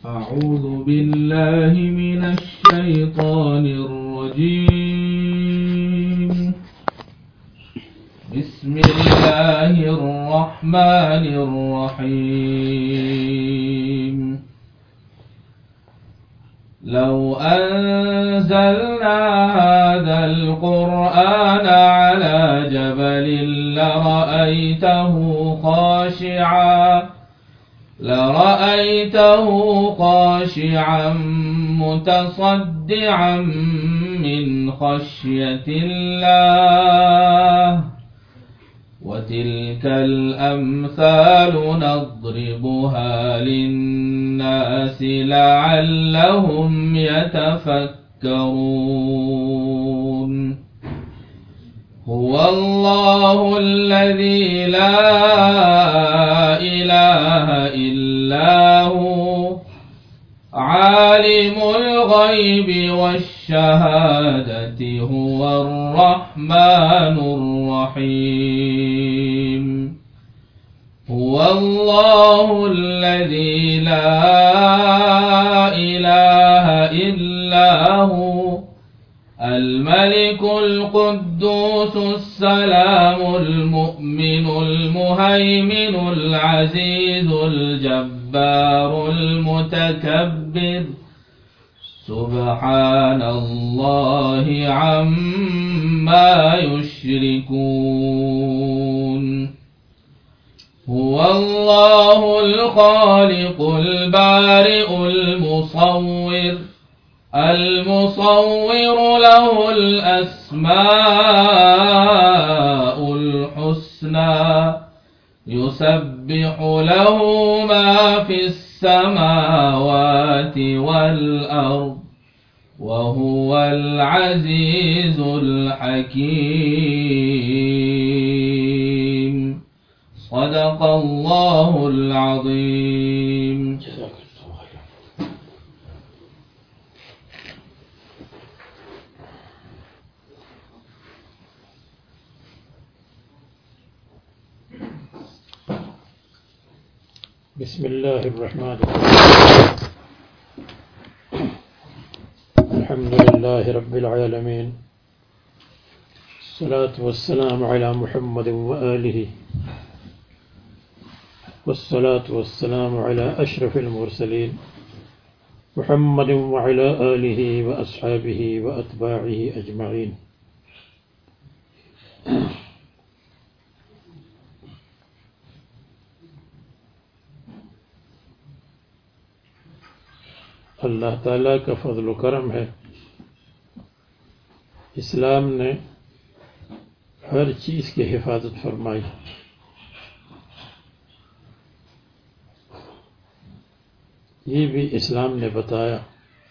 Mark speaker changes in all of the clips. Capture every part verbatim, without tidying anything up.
Speaker 1: أعوذ بالله من الشيطان الرجيم. بسم الله الرحمن الرحيم. لو أنزلنا هذا القرآن على جبل لرأيته خاشعا لرأيته خاشعا متصدعا من خشية الله وتلك الأمثال نضربها للناس لعلهم يتفكرون. هو الله الذي لا إله إلا هو عالم الغيب والشهادة هو الرحمن الرحيم. هو الله الذي لا إله إلا هو الملك القدوس السلام المؤمن المهيمن العزيز الجبار المتكبر سبحان الله عما يشركون. هو الله الخالق البارئ المصور المصور له الأسماء الحسنى يسبح له ما في السماوات والأرض وهو العزيز الحكيم. صدق الله العظيم.
Speaker 2: بسم الله الرحمن الرحيم. الحمد لله رب العالمين، الصلاة والسلام على محمد وآله، والصلاة والسلام على أشرف المرسلين محمد وعلى آله وأصحابه وأتباعه أجمعين. اللہ تعالیٰ کا فضل و کرم ہے، اسلام نے ہر چیز کی حفاظت فرمائی. یہ بھی اسلام نے بتایا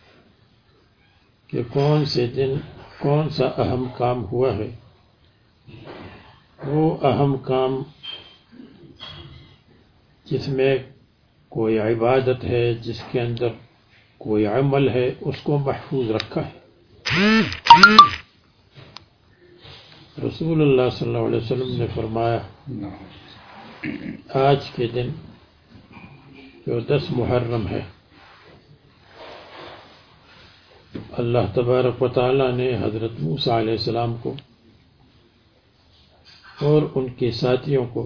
Speaker 2: کہ کون سے دن کون سا اہم کام ہوا ہے. وہ اہم کام جس میں کوئی عبادت ہے، جس کے اندر کوئی عمل ہے، اس کو محفوظ رکھا ہے. رسول اللہ صلی اللہ علیہ وسلم نے فرمایا آج کے دن جو دس محرم ہے، اللہ تبارک و تعالی نے حضرت موسیٰ علیہ السلام کو اور ان کے ساتھیوں کو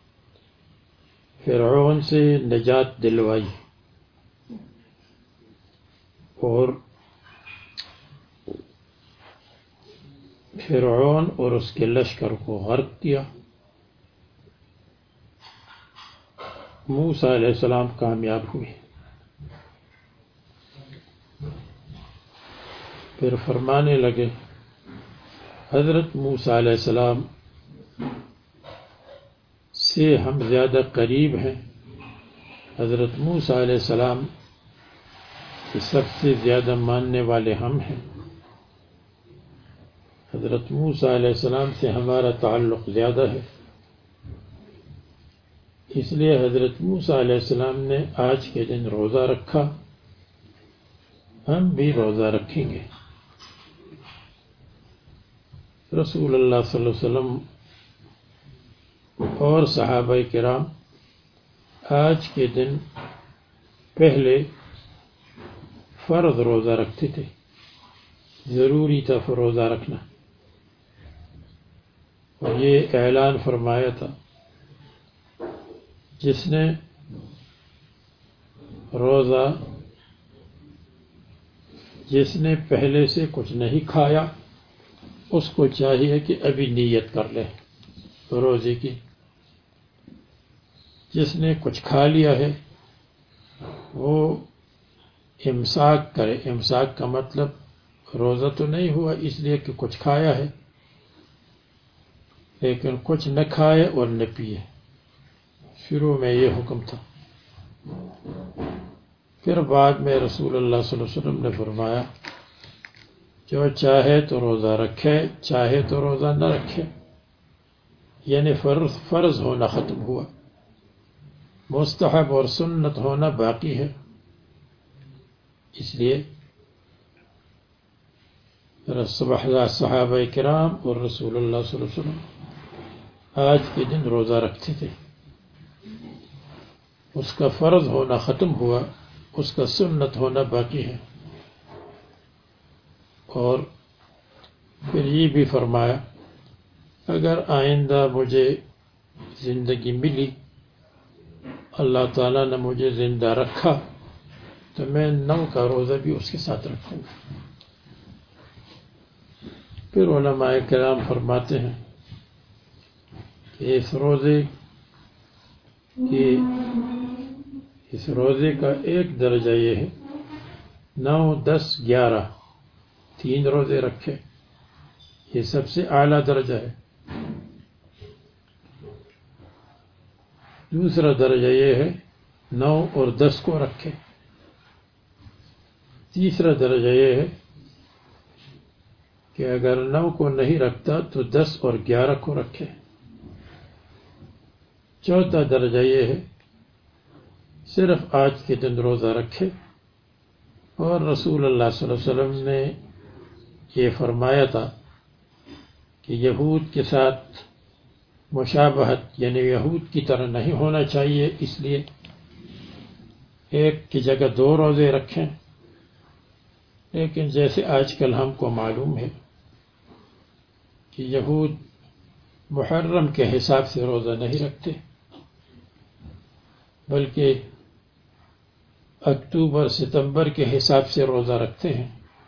Speaker 2: فرعون سے نجات دلوائی اور فرعون اور اس کے لشکر کو غرق کیا. موسیٰ علیہ السلام کامیاب ہوئے. پھر فرمانے لگے حضرت موسیٰ علیہ السلام سے ہم زیادہ قریب ہیں، حضرت موسیٰ علیہ السلام سب سے زیادہ ماننے والے ہم ہیں. حضرت موسیٰ علیہ السلام سے ہمارا تعلق زیادہ ہے، اس لیے حضرت موسیٰ علیہ السلام نے آج کے دن روزہ رکھا، ہم بھی روزہ رکھیں گے. رسول اللہ صلی اللہ علیہ وسلم اور صحابہ کرام آج کے دن پہلے فرض روزہ رکھتے تھے، ضروری تھا روزہ رکھنا، اور یہ اعلان فرمایا تھا جس نے روزہ جس نے پہلے سے کچھ نہیں کھایا اس کو چاہیے کہ ابھی نیت کر لے روزے کی، جس نے کچھ کھا لیا ہے وہ امساک کرے۔ امساک کا مطلب روزہ تو نہیں ہوا اس لیے کہ کچھ کھایا ہے، لیکن کچھ نہ کھائے اور نہ پیے۔ شروع میں یہ حکم تھا، پھر بعد میں رسول اللہ صلی اللہ علیہ وسلم نے فرمایا جو چاہے تو روزہ رکھے، چاہے تو روزہ نہ رکھے، یعنی فرض فرض ہونا ختم ہوا، مستحب اور سنت ہونا باقی ہے۔ اس لیے صحابہ کرام اور رسول اللہ صلی اللہ علیہ وسلم آج کے دن روزہ رکھتے تھے، اس کا فرض ہونا ختم ہوا، اس کا سنت ہونا باقی ہے۔ اور پھر یہ بھی فرمایا اگر آئندہ مجھے زندگی ملی، اللہ تعالیٰ نے مجھے زندہ رکھا، تو میں نو کا روزہ بھی اس کے ساتھ رکھوں گا۔ پھر علماء کرام فرماتے ہیں کہ اس روزے کی اس روزے کا ایک درجہ یہ ہے، نو دس گیارہ تین روزے رکھے، یہ سب سے اعلیٰ درجہ ہے۔ دوسرا درجہ یہ ہے نو اور دس کو رکھے۔ تیسرا درجہ یہ ہے کہ اگر نو کو نہیں رکھتا تو دس اور گیارہ کو رکھے۔ چوتھا درجہ یہ ہے صرف آج کے دن روزہ رکھے، اور رسول اللہ صلی اللہ علیہ وسلم نے یہ فرمایا تھا کہ یہود کے ساتھ مشابہت، یعنی یہود کی طرح نہیں ہونا چاہیے، اس لیے ایک کی جگہ دو روزے رکھیں۔ لیکن جیسے آج کل ہم کو معلوم ہے کہ یہود محرم کے حساب سے روزہ نہیں رکھتے، بلکہ اکتوبر ستمبر کے حساب سے روزہ رکھتے ہیں،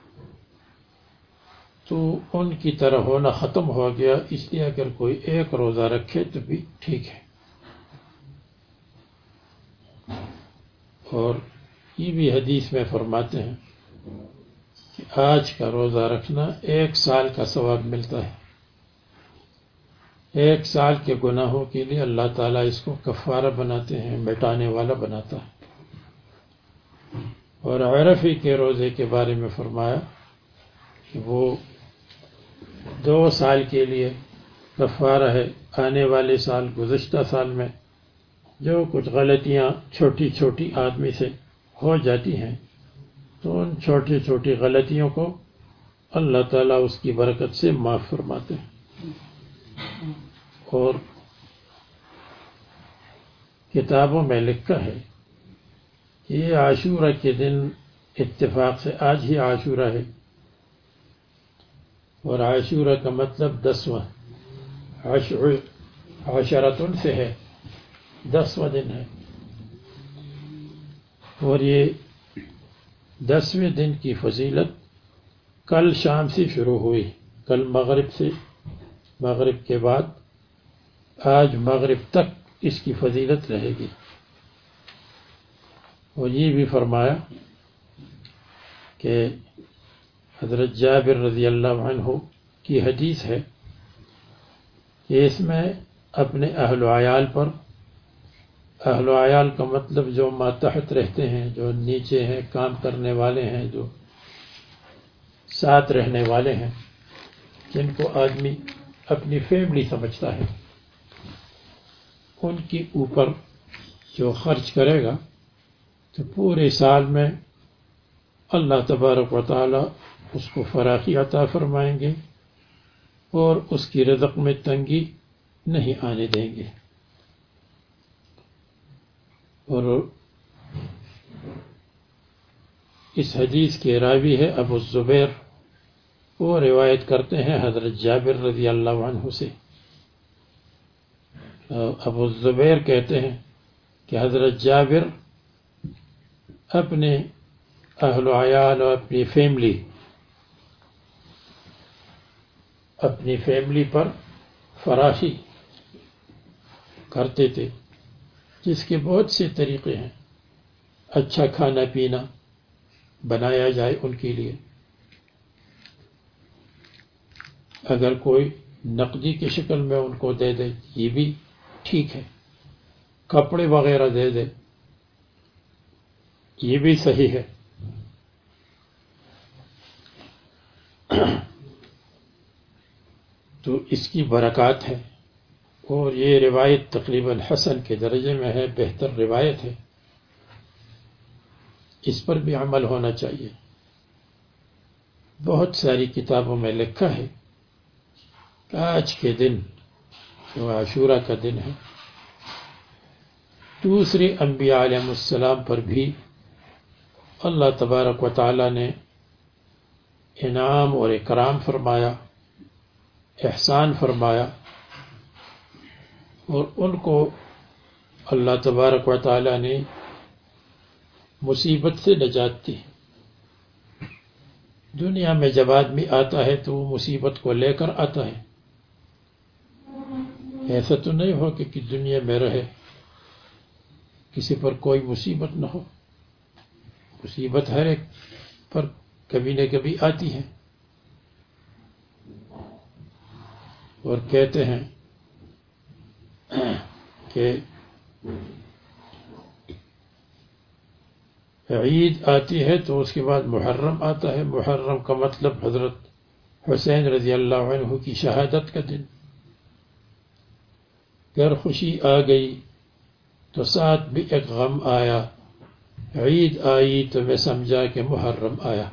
Speaker 2: تو ان کی طرح ہونا ختم ہو گیا۔ اس لیے اگر کوئی ایک روزہ رکھے تو بھی ٹھیک ہے۔ اور یہ بھی حدیث میں فرماتے ہیں کہ آج کا روزہ رکھنا ایک سال کا ثواب ملتا ہے، ایک سال کے گناہوں کے لیے اللہ تعالیٰ اس کو کفارہ بناتے ہیں، مٹانے والا بناتا ہے۔ اور عرفی کے روزے کے بارے میں فرمایا کہ وہ دو سال کے لیے کفارہ ہے، آنے والے سال، گزشتہ سال میں جو کچھ غلطیاں چھوٹی چھوٹی آدمی سے ہو جاتی ہیں تو ان چھوٹی چھوٹی غلطیوں کو اللہ تعالیٰ اس کی برکت سے معاف فرماتے ہیں۔ اور کتابوں میں لکھا ہے کہ یہ عاشورہ کے دن اتفاق سے آج ہی عاشورہ ہے، اور عاشورہ کا مطلب دسواں، عشرتن سے ہے، دسواں دن ہے، اور یہ دسویں دن کی فضیلت کل شام سے شروع ہوئی، کل مغرب سے، مغرب کے بعد آج مغرب تک اس کی فضیلت رہے گی۔ اور یہ بھی فرمایا کہ حضرت جابر رضی اللہ عنہ کی حدیث ہے کہ اس میں اپنے اہل و عیال پر، اہل و عیال کا مطلب جو ماتحت رہتے ہیں، جو نیچے ہیں، کام کرنے والے ہیں، جو ساتھ رہنے والے ہیں، جن کو آدمی اپنی فیملی سمجھتا ہے، ان کے اوپر جو خرچ کرے گا تو پورے سال میں اللہ تبارک و تعالی اس کو فراخی عطا فرمائیں گے اور اس کی رزق میں تنگی نہیں آنے دیں گے۔ اور اس حدیث کے راوی ہے ابو الزبیر، وہ روایت کرتے ہیں حضرت جابر رضی اللہ عنہ سے۔ ابو الزبیر کہتے ہیں کہ حضرت جابر اپنے اہل و عیال اور اپنی فیملی اپنی فیملی پر فراخی کرتے تھے، جس کے بہت سے طریقے ہیں۔ اچھا کھانا پینا بنایا جائے ان کے لیے، اگر کوئی نقدی کی شکل میں ان کو دے دے یہ بھی ٹھیک ہے، کپڑے وغیرہ دے دے یہ بھی صحیح ہے۔ تو اس کی برکات ہے، اور یہ روایت تقریباً حسن کے درجے میں ہے، بہتر روایت ہے، اس پر بھی عمل ہونا چاہیے۔ بہت ساری کتابوں میں لکھا ہے کہ آج کے دن جو عاشورہ کا دن ہے، دوسرے انبیاء علیہ السلام پر بھی اللہ تبارک و تعالی نے انعام اور اکرام فرمایا، احسان فرمایا، اور ان کو اللہ تبارک و تعالی نے مصیبت سے نجات دی۔ دنیا میں جب آدمی آتا ہے تو وہ مصیبت کو لے کر آتا ہے، ایسا تو نہیں ہو کہ دنیا میں رہے کسی پر کوئی مصیبت نہ ہو۔ مصیبت ہر ایک پر کبھی نہ کبھی آتی ہے، اور کہتے ہیں کہ عید آتی ہے تو اس کے بعد محرم آتا ہے۔ محرم کا مطلب حضرت حسین رضی اللہ عنہ کی شہادت کا دن۔ گر خوشی آ گئی تو ساتھ بھی ایک غم آیا، عید آئی تو میں سمجھا کہ محرم آیا۔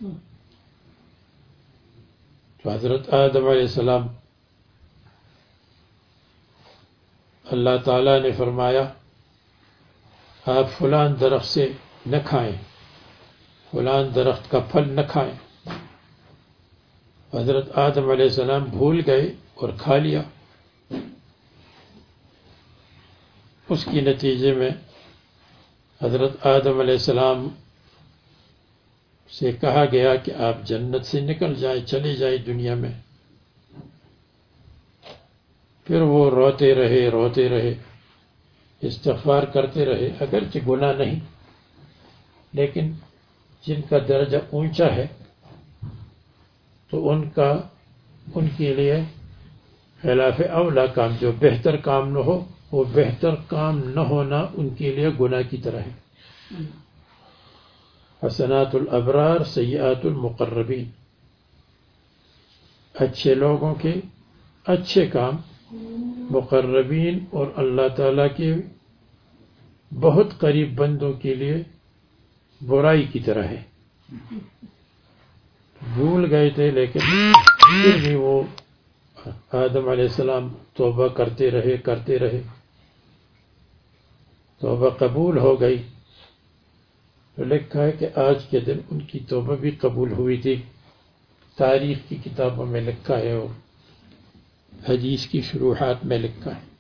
Speaker 2: تو حضرت آدم علیہ السلام اللہ تعالیٰ نے فرمایا آپ فلان درخت سے نہ کھائیں، فلان درخت کا پھل نہ کھائیں۔ حضرت آدم علیہ السلام بھول گئے اور کھا لیا۔ اس کی نتیجے میں حضرت آدم علیہ السلام سے کہا گیا کہ آپ جنت سے نکل جائیں، چلے جائیں دنیا میں۔ پھر وہ روتے رہے روتے رہے استغفار کرتے رہے، اگرچہ گناہ نہیں، لیکن جن کا درجہ اونچا ہے تو ان کا ان کے لیے خلاف اولا کام، جو بہتر کام نہ ہو وہ بہتر کام نہ ہونا ان کے لیے گناہ کی طرح ہے۔ حسنات الابرار سیئات المقربین، اچھے لوگوں کے اچھے کام مقربین اور اللہ تعالیٰ کے بہت قریب بندوں کے لیے برائی کی طرح ہے۔ بھول گئے تھے لیکن پھر بھی وہ آدم علیہ السلام توبہ کرتے رہے کرتے رہے، توبہ قبول ہو گئی۔ تو لکھا ہے کہ آج کے دن ان کی توبہ بھی قبول ہوئی تھی، تاریخ کی کتابوں میں لکھا ہے اور حدیث کی شروحات میں لکھا ہے۔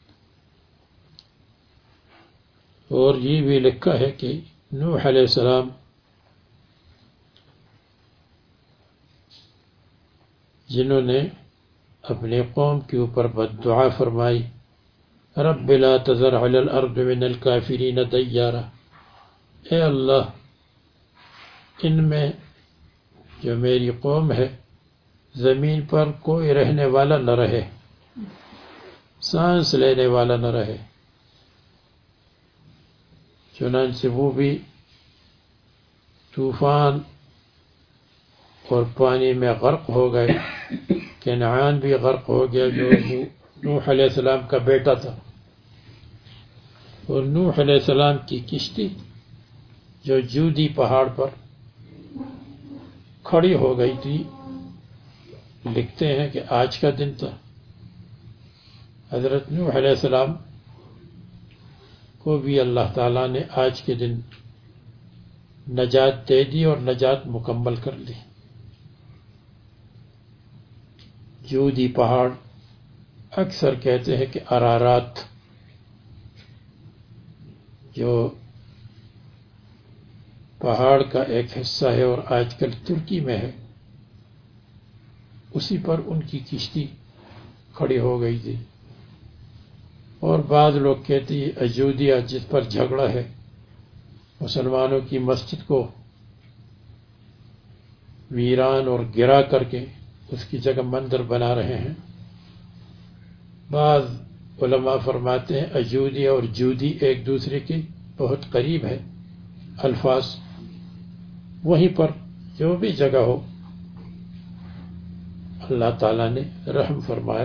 Speaker 2: اور یہ بھی لکھا ہے کہ نوح علیہ السلام جنہوں نے اپنے قوم کے اوپر بد دعا فرمائی، رب لا تذر علی الارض من الکافرین دیارا، اے اللہ ان میں جو میری قوم ہے زمین پر کوئی رہنے والا نہ رہے، سانس لینے والا نہ رہے۔ چنانچہ وہ بھی طوفان اور پانی میں غرق ہو گئے، کنعان بھی غرق ہو گیا جو نوح علیہ السلام کا بیٹا تھا، اور نوح علیہ السلام کی کشتی جو جودی پہاڑ پر کھڑی ہو گئی تھی، لکھتے ہیں کہ آج کا دن تھا۔ حضرت نوح علیہ السلام کو بھی اللہ تعالیٰ نے آج کے دن نجات دے دی اور نجات مکمل کر لی۔ جودی پہاڑ اکثر کہتے ہیں کہ ارارات جو پہاڑ کا ایک حصہ ہے اور آج کل ترکی میں ہے، اسی پر ان کی کشتی کھڑی ہو گئی تھی۔ اور بعض لوگ کہتے ہیں اجودیا جس پر جھگڑا ہے، مسلمانوں کی مسجد کو ویران اور گرا کر کے اس کی جگہ مندر بنا رہے ہیں۔ بعض علماء فرماتے ہیں اجودی اور جودی ایک دوسرے کے بہت قریب ہے الفاظ، وہیں پر جو بھی جگہ ہو اللہ تعالیٰ نے رحم فرمایا۔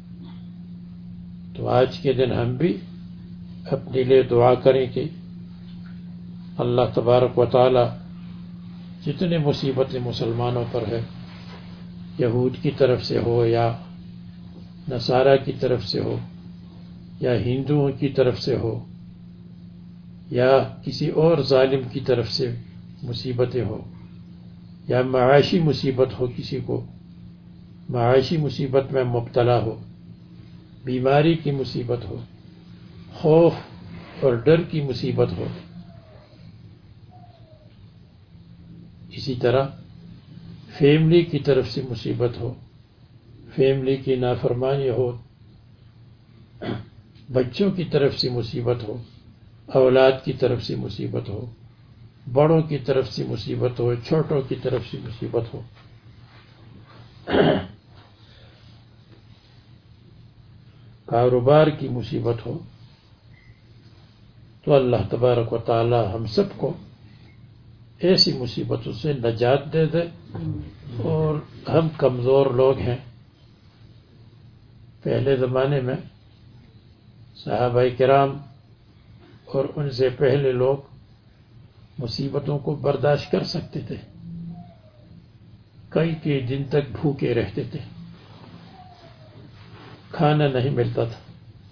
Speaker 2: تو آج کے دن ہم بھی اپنے لیے دعا کریں کہ اللہ تبارک و تعالیٰ جتنے مصیبتیں مسلمانوں پر ہے، یہود کی طرف سے ہو یا نصارہ کی طرف سے ہو یا ہندوؤں کی طرف سے ہو یا کسی اور ظالم کی طرف سے مصیبتیں ہو یا معاشی مصیبت ہو، کسی کو معاشی مصیبت میں مبتلا ہو، بیماری کی مصیبت ہو، خوف اور ڈر کی مصیبت ہو، اسی طرح فیملی کی طرف سے مصیبت ہو، فیملی کی نافرمانی ہو، بچوں کی طرف سے مصیبت ہو، اولاد کی طرف سے مصیبت ہو، بڑوں کی طرف سے مصیبت ہو، چھوٹوں کی طرف سے مصیبت ہو، کاروبار کی مصیبت ہو، تو اللہ تبارک و تعالی ہم سب کو ایسی مصیبتوں سے نجات دے دے۔ اور ہم کمزور لوگ ہیں، پہلے زمانے میں صحابہ کرام اور ان سے پہلے لوگ مصیبتوں کو برداشت کر سکتے تھے، کئی کئی دن تک بھوکے رہتے تھے، کھانا نہیں ملتا تھا۔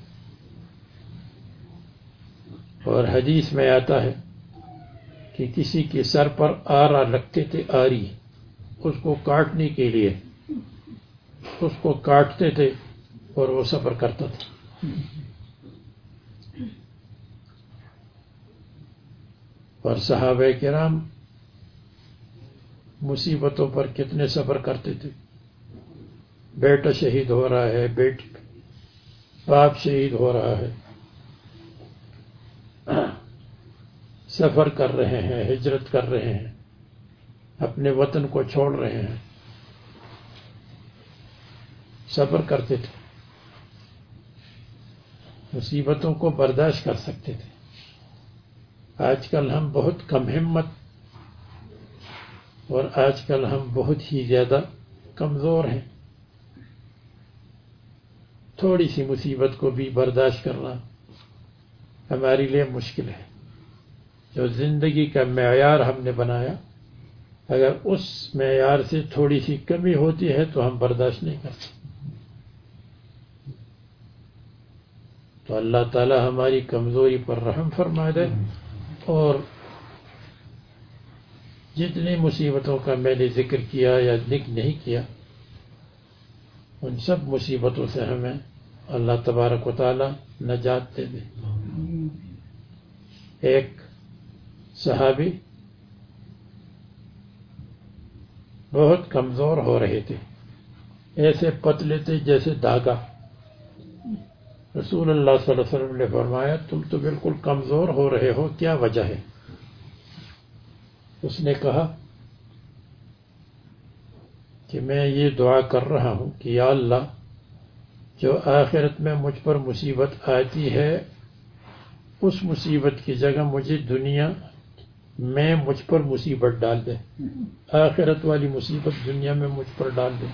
Speaker 2: اور حدیث میں آتا ہے کہ کسی کے سر پر آرا لگتے تھے، آری، اس کو کاٹنے کے لیے اس کو کاٹتے تھے اور وہ صبر کرتا تھا۔ اور صحابہ کرام مصیبتوں پر کتنے صبر کرتے تھے، بیٹا شہید ہو رہا ہے، بیٹی باپ شہید ہو رہا ہے، سفر کر رہے ہیں، ہجرت کر رہے ہیں، اپنے وطن کو چھوڑ رہے ہیں، صبر کرتے تھے، مصیبتوں کو برداشت کر سکتے تھے۔ آج کل ہم بہت کم ہمت اور آج کل ہم بہت ہی زیادہ کمزور ہیں، تھوڑی سی مصیبت کو بھی برداشت کرنا ہمارے لیے مشکل ہے۔ جو زندگی کا معیار ہم نے بنایا، اگر اس معیار سے تھوڑی سی کمی ہوتی ہے تو ہم برداشت نہیں کرتے۔ تو اللہ تعالی ہماری کمزوری پر رحم فرما دے، اور جتنی مصیبتوں کا میں نے ذکر کیا یا ذکر نہیں کیا، ان سب مصیبتوں سے ہمیں اللہ تبارک و تعالی نجات دے دے۔ ایک صحابی بہت کمزور ہو رہے تھے، ایسے پتلے تھے جیسے دھاگا۔ رسول اللہ صلی اللہ علیہ وسلم نے فرمایا تم تو بالکل کمزور ہو رہے ہو، کیا وجہ ہے؟ اس نے کہا کہ میں یہ دعا کر رہا ہوں کہ یا اللہ، جو آخرت میں مجھ پر مصیبت آتی ہے اس مصیبت کی جگہ مجھے دنیا میں مجھ پر مصیبت ڈال دے، آخرت والی مصیبت دنیا میں مجھ پر ڈال دے۔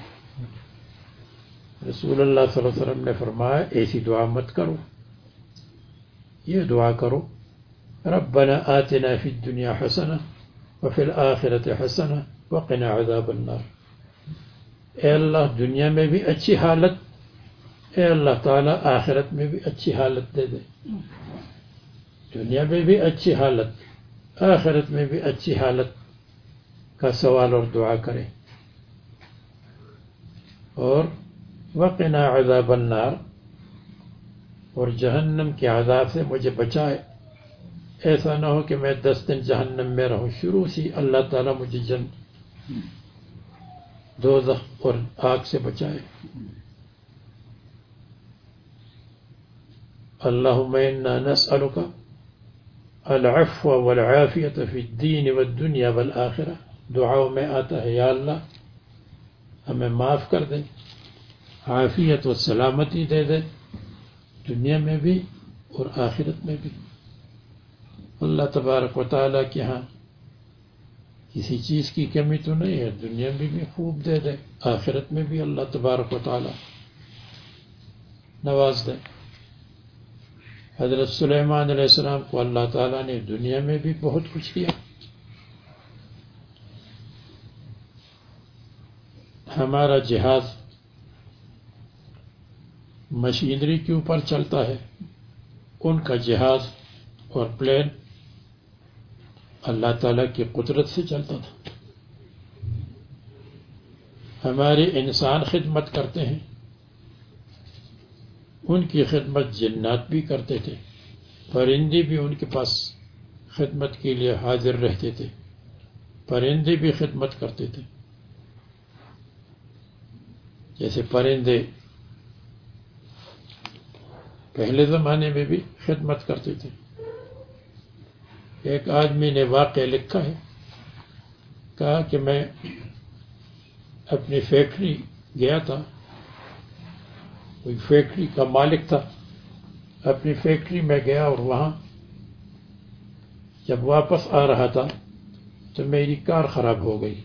Speaker 2: رسول اللہ صلی اللہ علیہ وسلم نے فرمایا ایسی دعا مت کرو، یہ دعا کرو ربنا آتنا فی الدنیا حسنہ وفی الآخرۃ حسنہ وقنا عذاب النار۔ اے اللہ دنیا میں بھی اچھی حالت، اے اللہ تعالیٰ آخرت میں بھی اچھی حالت دے دے۔ دنیا میں بھی اچھی حالت، آخرت میں بھی اچھی حالت کا سوال اور دعا کرے، اور وقنا عذاب النار، اور جہنم کے عذاب سے مجھے بچائے۔ ایسا نہ ہو کہ میں دس دن جہنم میں رہوں، شروع سے اللہ تعالیٰ مجھے جن دوزخ اور آگ سے بچائے۔ اللہم انا نسألک العفو والعافیت فی الدین والدنیا والآخرہ، دعاؤں میں آتا ہے یا اللہ ہمیں معاف کر دے، عافیت و سلامتی دے دے، دنیا میں بھی اور آخرت میں بھی۔ اللہ تبارک و تعالیٰ کے ہاں کسی چیز کی کمی تو نہیں ہے، دنیا میں بھی خوب دے دے، آخرت میں بھی اللہ تبارک و تعالیٰ نواز دے۔ حضرت سلیمان علیہ السلام کو اللہ تعالیٰ نے دنیا میں بھی بہت کچھ دیا۔ ہمارا جہاز مشینری کے اوپر چلتا ہے، ان کا جہاز اور پلین اللہ تعالیٰ کی قدرت سے چلتا تھا۔ ہمارے انسان خدمت کرتے ہیں، ان کی خدمت جنات بھی کرتے تھے، پرندے بھی ان کے پاس خدمت کے لیے حاضر رہتے تھے، پرندے بھی خدمت کرتے تھے۔ جیسے پرندے پہلے زمانے میں بھی خدمت کرتے تھے۔ ایک آدمی نے واقعہ لکھا ہے، کہا کہ میں اپنی فیکٹری گیا تھا، کوئی فیکٹری کا مالک تھا، اپنی فیکٹری میں گیا اور وہاں جب واپس آ رہا تھا تو میری کار خراب ہو گئی۔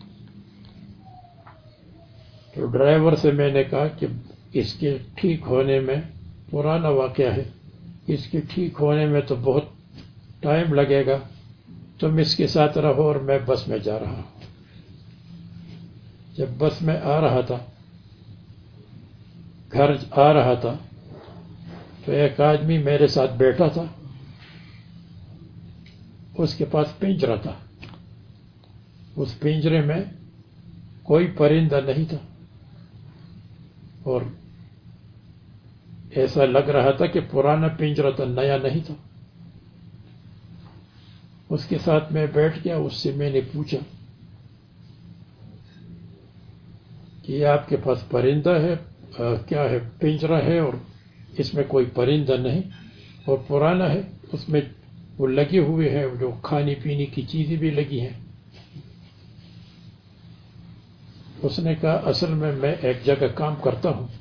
Speaker 2: تو ڈرائیور سے میں نے کہا کہ اس کے ٹھیک ہونے میں، پرانا واقعہ ہے، اس کے ٹھیک ہونے میں تو بہت ٹائم لگے گا، تم اس کے ساتھ رہو اور میں بس میں جا رہا ہوں۔ جب بس میں آ رہا تھا، گھر آ رہا تھا، تو ایک آدمی میرے ساتھ بیٹھا تھا، اس کے پاس پنجرہ تھا، اس پنجرے میں کوئی پرندہ نہیں تھا، اور ایسا لگ رہا تھا کہ پرانا پنجرہ تھا، نیا نہیں تھا۔ اس کے ساتھ میں بیٹھ گیا، اس سے میں نے پوچھا کہ یہ آپ کے پاس پرندہ ہے، کیا ہے؟ پنجرہ ہے اور اس میں کوئی پرندہ نہیں اور پرانا ہے، اس میں وہ لگے ہوئے ہیں جو کھانے پینے کی چیزیں بھی لگی ہیں۔ اس نے کہا اصل میں میں ایک جگہ کام کرتا ہوں،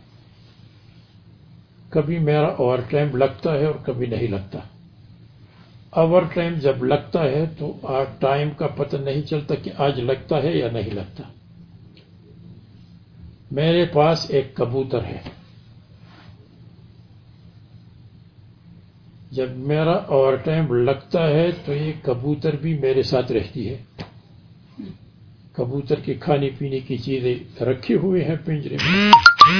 Speaker 2: کبھی میرا اوور ٹائم لگتا ہے اور کبھی نہیں لگتا۔ اوور ٹائم جب لگتا ہے تو آج ٹائم کا پتہ نہیں چلتا کہ آج لگتا ہے یا نہیں لگتا۔ میرے پاس ایک کبوتر ہے، جب میرا اوور ٹائم لگتا ہے تو یہ کبوتر بھی میرے ساتھ رہتی ہے، کبوتر کی کھانے پینے کی چیزیں رکھی ہوئی ہیں پنجرے میں،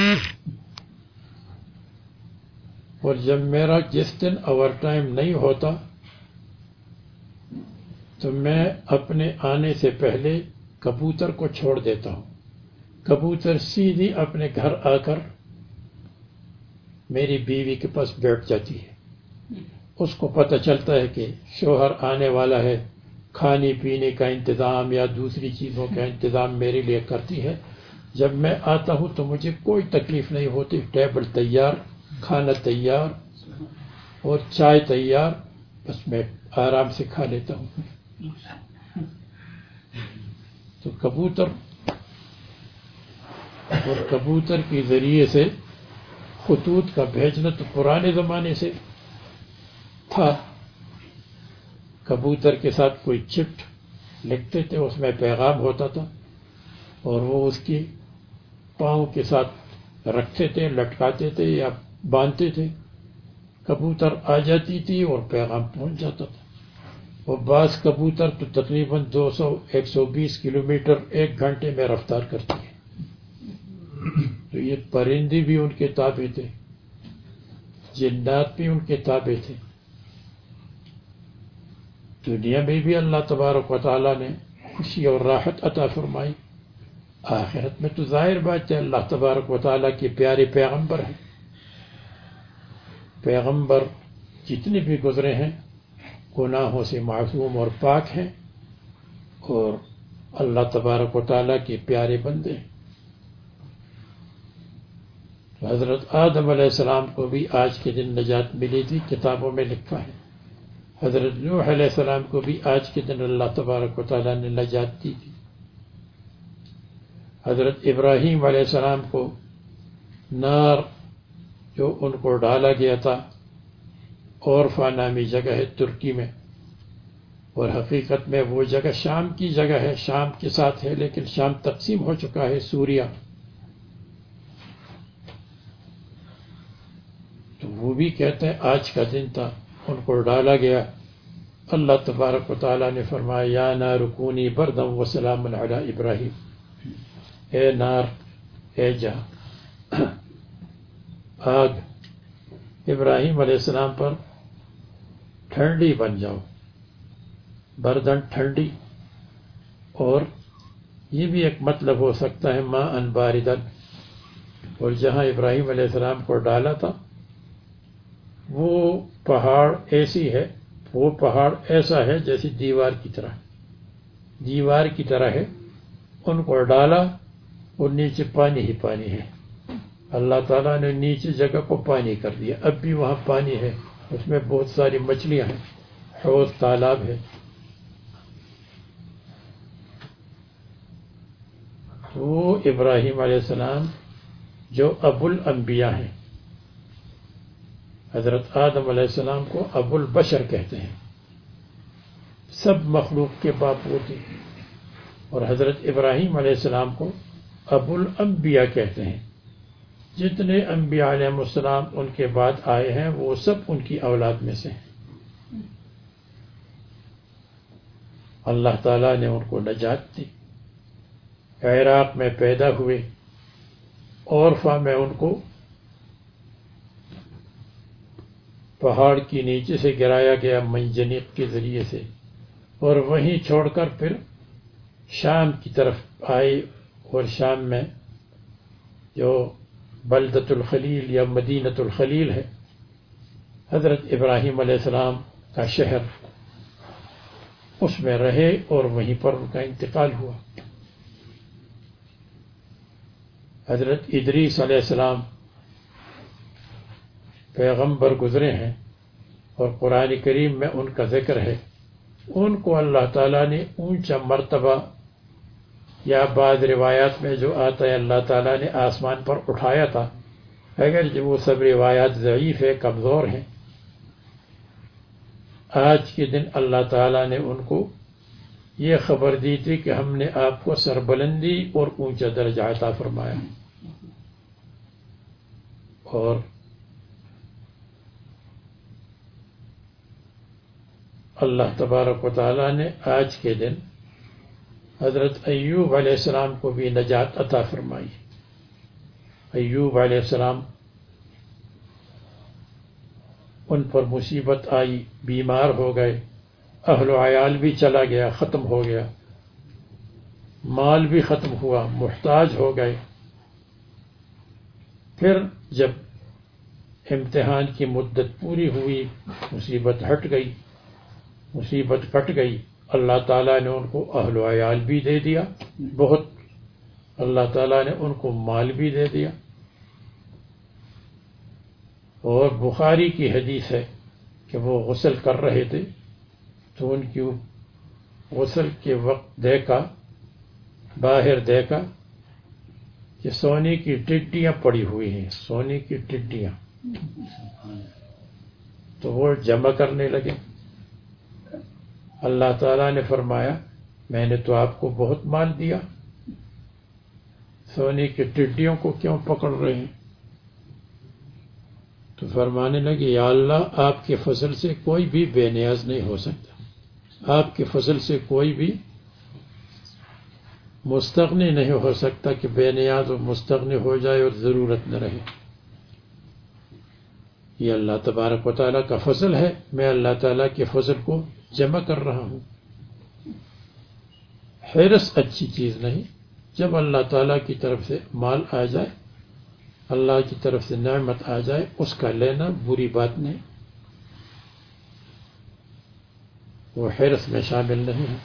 Speaker 2: اور جب میرا جس دن اوور ٹائم نہیں ہوتا تو میں اپنے آنے سے پہلے کبوتر کو چھوڑ دیتا ہوں، کبوتر سیدھی اپنے گھر آ کر میری بیوی کے پاس بیٹھ جاتی ہے۔ اس کو پتہ چلتا ہے کہ شوہر آنے والا ہے، کھانے پینے کا انتظام یا دوسری چیزوں کا انتظام میرے لیے کرتی ہے۔ جب میں آتا ہوں تو مجھے کوئی تکلیف نہیں ہوتی، ٹیبل تیار، کھانا تیار اور چائے تیار، بس میں آرام سے کھا لیتا ہوں۔ تو کبوتر اور کبوتر کے ذریعے سے خطوط کا بھیجنا تو پرانے زمانے سے تھا۔ کبوتر کے ساتھ کوئی چٹ لکھتے تھے، اس میں پیغام ہوتا تھا، اور وہ اس کی پاؤں کے ساتھ رکھتے تھے، لٹکاتے تھے یا باندھتے تھے، کبوتر آ جاتی تھی اور پیغام پہنچ جاتا تھا۔ اور بعض کبوتر تو تقریباً دو سو ایک سو بیس کلومیٹر ایک گھنٹے میں رفتار کرتی ہے۔ تو یہ پرندے بھی ان کے تابع تھے، جنات بھی ان کے تابع تھے۔ دنیا میں بھی اللہ تبارک و تعالیٰ نے خوشی اور راحت عطا فرمائی، آخرت میں تو ظاہر بات ہے اللہ تبارک و تعالیٰ کے پیارے پیغمبر ہیں، پیغمبر جتنے بھی گزرے ہیں گناہوں سے معصوم اور پاک ہیں، اور اللہ تبارک و تعالیٰ کے پیارے بندے ہیں۔ حضرت آدم علیہ السلام کو بھی آج کے دن نجات ملی تھی، کتابوں میں لکھا ہے۔ حضرت نوح علیہ السلام کو بھی آج کے دن اللہ تبارک و تعالیٰ نے نجات دی تھی۔ حضرت ابراہیم علیہ السلام کو نار جو ان کو ڈالا گیا تھا، اورفا نامی جگہ ہے ترکی میں، اور حقیقت میں وہ جگہ شام کی جگہ ہے، شام کے ساتھ ہے، لیکن شام تقسیم ہو چکا ہے، سوریا۔ تو وہ بھی کہتے ہیں آج کا دن تھا، ان کو ڈالا گیا۔ اللہ تبارک و تعالیٰ نے فرمایا یا نار کونی بردا وسلام علی ابراہیم، اے نار، اے جہاں، آگ ابراہیم علیہ السلام پر ٹھنڈی بن جاؤ، بردن ٹھنڈی، اور یہ بھی ایک مطلب ہو سکتا ہے ماء ان باردن۔ اور جہاں ابراہیم علیہ السلام کو ڈالا تھا وہ پہاڑ ایسی ہے، وہ پہاڑ ایسا ہے جیسے دیوار کی طرح، دیوار کی طرح ہے، ان کو ڈالا اور نیچے پانی ہی پانی ہے۔ اللہ تعالیٰ نے نیچے جگہ کو پانی کر دیا، اب بھی وہاں پانی ہے، اس میں بہت ساری مچھلیاں ہیں، حوض تالاب ہے۔ تو ابراہیم علیہ السلام جو ابو الانبیاء ہیں، حضرت آدم علیہ السلام کو ابو البشر کہتے ہیں، سب مخلوق کے باپ ہوتے ہیں، اور حضرت ابراہیم علیہ السلام کو ابو الانبیاء کہتے ہیں۔ جتنے انبیاء علیہ السلام ان کے بعد آئے ہیں وہ سب ان کی اولاد میں سے ہیں۔ اللہ تعالیٰ نے ان کو نجات دی، عراق میں پیدا ہوئے، اورفا میں ان کو پہاڑ کی نیچے سے گرایا گیا منجنیق کے ذریعے سے، اور وہیں چھوڑ کر پھر شام کی طرف آئے، اور شام میں جو بلدۃ الخلیل یا مدینۃ الخلیل ہے، حضرت ابراہیم علیہ السلام کا شہر، اس میں رہے اور وہیں پر ان کا انتقال ہوا۔ حضرت ادریس علیہ السلام پیغمبر گزرے ہیں، اور قرآن کریم میں ان کا ذکر ہے، ان کو اللہ تعالیٰ نے اونچا مرتبہ، یا بعض روایات میں جو آتا ہے اللہ تعالیٰ نے آسمان پر اٹھایا تھا، اگر جو وہ سب روایات ضعیف ہے، کمزور ہیں، آج کے دن اللہ تعالیٰ نے ان کو یہ خبر دی تھی کہ ہم نے آپ کو سربلندی اور اونچا درجہ عطا فرمایا، اور اللہ تبارک و تعالیٰ نے آج کے دن حضرت ایوب علیہ السلام کو بھی نجات عطا فرمائی۔ ایوب علیہ السلام ان پر مصیبت آئی، بیمار ہو گئے، اہل و عیال بھی چلا گیا، ختم ہو گیا، مال بھی ختم ہوا، محتاج ہو گئے۔ پھر جب امتحان کی مدت پوری ہوئی، مصیبت ہٹ گئی، مصیبت کٹ گئی، اللہ تعالیٰ نے ان کو اہل و عیال بھی دے دیا، بہت، اللہ تعالیٰ نے ان کو مال بھی دے دیا۔ اور بخاری کی حدیث ہے کہ وہ غسل کر رہے تھے تو ان کی غسل کے وقت دیکھا، باہر دیکھا کہ سونے کی ٹڈیاں پڑی ہوئی ہیں، سونے کی ٹڈیاں، تو وہ جمع کرنے لگے۔ اللہ تعالیٰ نے فرمایا میں نے تو آپ کو بہت مال دیا، سونے کی ٹڈیوں کو کیوں پکڑ رہے ہیں؟ تو فرمانے لگے یا اللہ، آپ کے فضل سے کوئی بھی بے نیاز نہیں ہو سکتا، آپ کے فضل سے کوئی بھی مستغنی نہیں ہو سکتا کہ بے نیاز و مستغنی ہو جائے اور ضرورت نہ رہے۔ یہ اللہ تبارک و تعالیٰ کا فضل ہے، میں اللہ تعالیٰ کے فضل کو جمع کر رہا ہوں۔ حرص اچھی چیز نہیں، جب اللہ تعالیٰ کی طرف سے مال آ جائے، اللہ کی طرف سے نعمت آ جائے، اس کا لینا بری بات نہیں، وہ حرص میں شامل نہیں ہے۔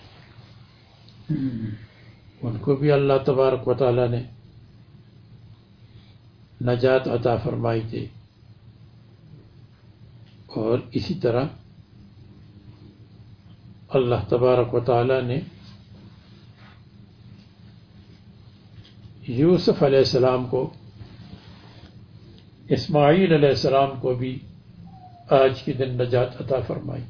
Speaker 2: ان کو بھی اللہ تبارک و تعالیٰ نے نجات عطا فرمائی تھی، اور اسی طرح اللہ تبارک و تعالیٰ نے یوسف علیہ السلام کو، اسماعیل علیہ السلام کو بھی آج کے دن نجات عطا فرمائی۔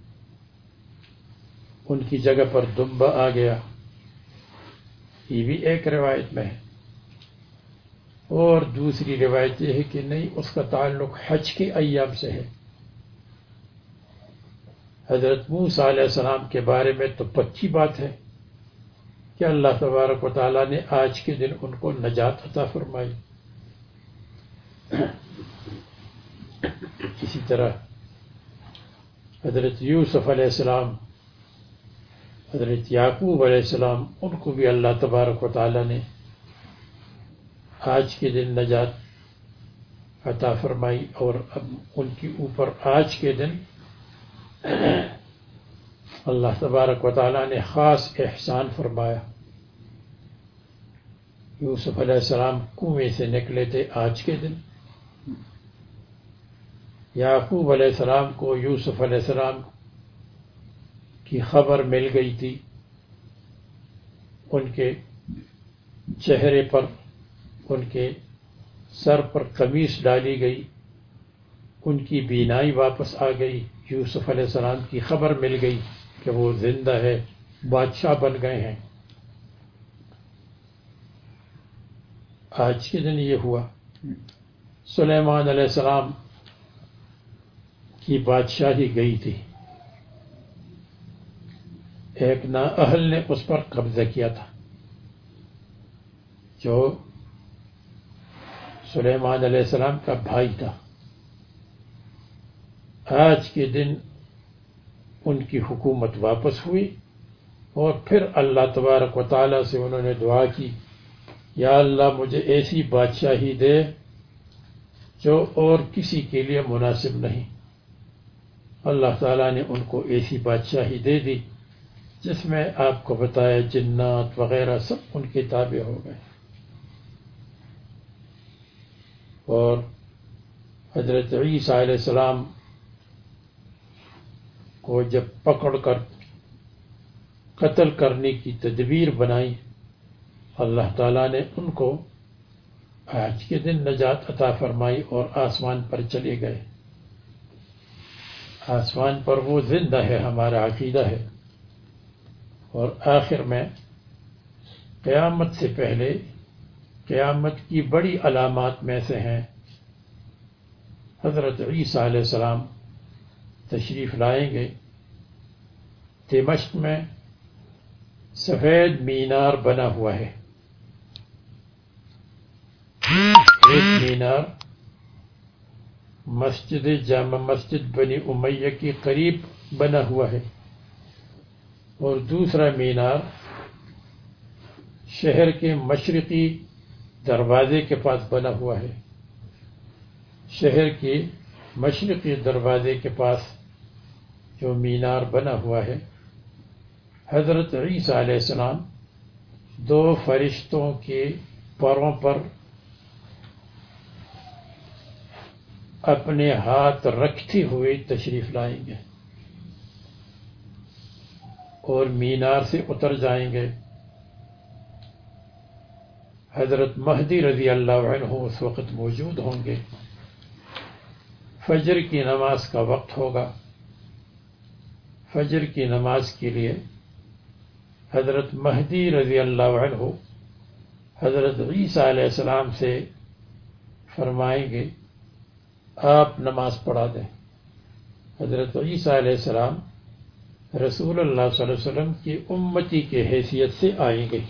Speaker 2: ان کی جگہ پر دمبا آ گیا، یہ بھی ایک روایت میں ہے، اور دوسری روایت یہ ہے کہ نہیں، اس کا تعلق حج کے ایام سے ہے۔ حضرت موسیٰ علیہ السلام کے بارے میں تو پکی بات ہے کہ اللہ تبارک و تعالیٰ نے آج کے دن ان کو نجات عطا فرمائی۔ اسی طرح حضرت یوسف علیہ السلام، حضرت یعقوب علیہ السلام، ان کو بھی اللہ تبارک و تعالیٰ نے آج کے دن نجات عطا فرمائی، اور اب ان کے اوپر آج کے دن اللہ تبارک و تعالیٰ نے خاص احسان فرمایا۔ یوسف علیہ السلام کنویں سے نکلے تھے آج کے دن، یعقوب علیہ السلام کو یوسف علیہ السلام کی خبر مل گئی تھی، ان کے چہرے پر، ان کے سر پر قمیص ڈالی گئی، ان کی بینائی واپس آ گئی، یوسف علیہ السلام کی خبر مل گئی کہ وہ زندہ ہے، بادشاہ بن گئے ہیں۔ آج کے دن یہ ہوا۔ سلیمان علیہ السلام کی بادشاہی گئی تھی، ایک نااہل نے اس پر قبضہ کیا تھا، جو سلیمان علیہ السلام کا بھائی تھا۔ آج کے دن ان کی حکومت واپس ہوئی، اور پھر اللہ تبارک و تعالیٰ سے انہوں نے دعا کی، یا اللہ مجھے ایسی بادشاہی دے جو اور کسی کے لیے مناسب نہیں۔ اللہ تعالیٰ نے ان کو ایسی بادشاہی دے دی جس میں آپ کو بتایا جنات وغیرہ سب ان کے تابع ہو گئے۔ اور حضرت عیسیٰ علیہ السلام کو جب پکڑ کر قتل کرنے کی تدبیر بنائی، اللہ تعالیٰ نے ان کو آج کے دن نجات عطا فرمائی اور آسمان پر چلے گئے۔ آسمان پر وہ زندہ ہے، ہمارا عقیدہ ہے۔ اور آخر میں قیامت سے پہلے، قیامت کی بڑی علامات میں سے ہیں، حضرت عیسیٰ علیہ السلام تشریف لائیں گے۔ دمشق میں سفید مینار بنا ہوا ہے، ایک مینار مسجد جامع مسجد بنی امیہ کے قریب بنا ہوا ہے، اور دوسرا مینار شہر کے مشرقی دروازے کے پاس بنا ہوا ہے۔ شہر کے مشرقی دروازے کے پاس جو مینار بنا ہوا ہے، حضرت عیسیٰ علیہ السلام دو فرشتوں کے پروں پر اپنے ہاتھ رکھتے ہوئے تشریف لائیں گے، اور مینار سے اتر جائیں گے۔ حضرت مہدی رضی اللہ عنہ اس وقت موجود ہوں گے۔ فجر کی نماز کا وقت ہوگا، فجر کی نماز کے لیے حضرت مہدی رضی اللہ عنہ حضرت عیسیٰ علیہ السلام سے فرمائیں گے آپ نماز پڑھا دیں۔ حضرت عیسیٰ علیہ السلام رسول اللہ صلی اللہ علیہ وسلم کی امتی کی حیثیت سے آئیں گے،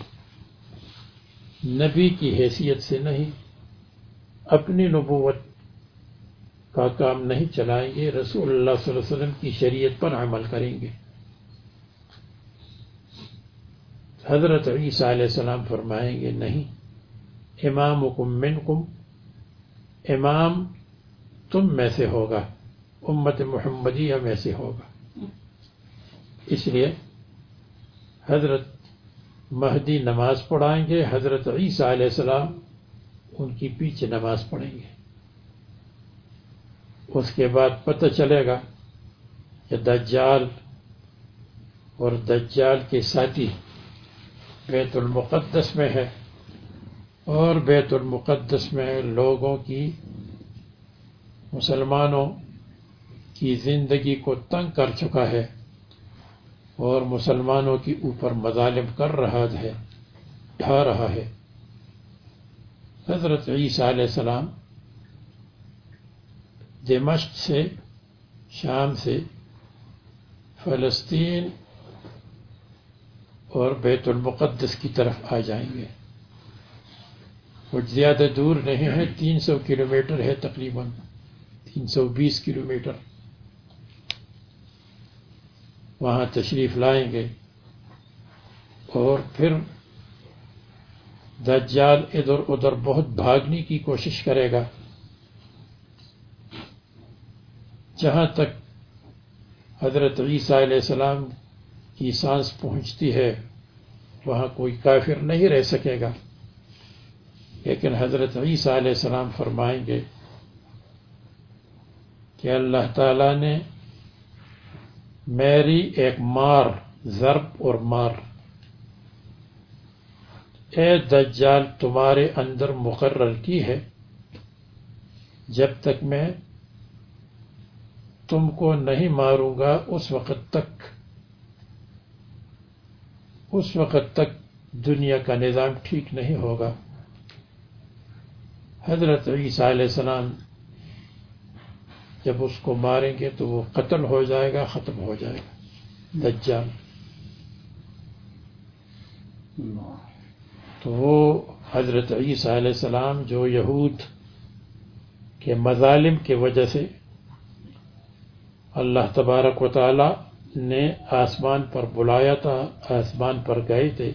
Speaker 2: نبی کی حیثیت سے نہیں۔ اپنی نبوت کا کام نہیں چلائیں گے، رسول اللہ صلی اللہ علیہ وسلم کی شریعت پر عمل کریں گے۔ حضرت عیسیٰ علیہ السلام فرمائیں گے نہیں، امامکم منکم، امام تم میں سے ہوگا، امت محمدیہ میں سے ہوگا۔ اس لیے حضرت مہدی نماز پڑھائیں گے، حضرت عیسیٰ علیہ السلام ان کی پیچھے نماز پڑھیں گے۔ اس کے بعد پتہ چلے گا کہ دجال اور دجال کے ساتھی بیت المقدس میں ہے، اور بیت المقدس میں لوگوں کی، مسلمانوں کی زندگی کو تنگ کر چکا ہے اور مسلمانوں کے اوپر مظالم کر رہا ہے، ڈھا رہا ہے۔ حضرت عیسیٰ علیہ السلام دمشق سے، شام سے فلسطین اور بیت المقدس کی طرف آ جائیں گے۔ کچھ زیادہ دور نہیں ہے، تین سو کلومیٹر ہے، تقریباً تین سو بیس کلومیٹر۔ وہاں تشریف لائیں گے اور پھر دجال ادھر ادھر بہت بھاگنے کی کوشش کرے گا، جہاں تک حضرت عیسیٰ علیہ السلام کی سانس پہنچتی ہے وہاں کوئی کافر نہیں رہ سکے گا۔ لیکن حضرت عیسیٰ علیہ السلام فرمائیں گے کہ اللہ تعالیٰ نے میری ایک مار، ضرب اور مار، اے دجال تمہارے اندر مقرر کی ہے، جب تک میں تم کو نہیں ماروں گا اس وقت تک اس وقت تک دنیا کا نظام ٹھیک نہیں ہوگا۔ حضرت عیسیٰ علیہ السلام جب اس کو ماریں گے تو وہ قتل ہو جائے گا، ختم ہو جائے گا دجال۔ تو وہ حضرت عیسیٰ علیہ السلام جو یہود کے مظالم کی وجہ سے اللہ تبارک و تعالی نے آسمان پر بلایا تھا، آسمان پر گئے تھے،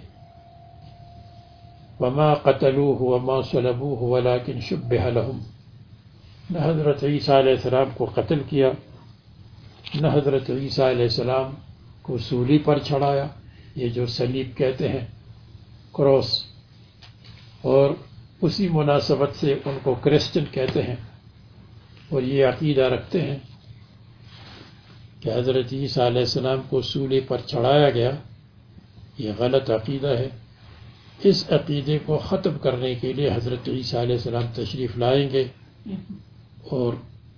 Speaker 2: وما قتلوه وما صلبوه ولكن شبه لهم، نہ حضرت عیسیٰ علیہ السلام کو قتل کیا، نہ حضرت عیسیٰ علیہ السلام کو سولی پر چڑھایا، یہ جو صلیب کہتے ہیں، کروس، اور اسی مناسبت سے ان کو کرسچن کہتے ہیں، اور یہ عقیدہ رکھتے ہیں کہ حضرت عیسیٰ علیہ السلام کو سولی پر چڑھایا گیا۔ یہ غلط عقیدہ ہے۔ اس عقیدے کو ختم کرنے کے لیے حضرت عیسیٰ علیہ السلام تشریف لائیں گے، اور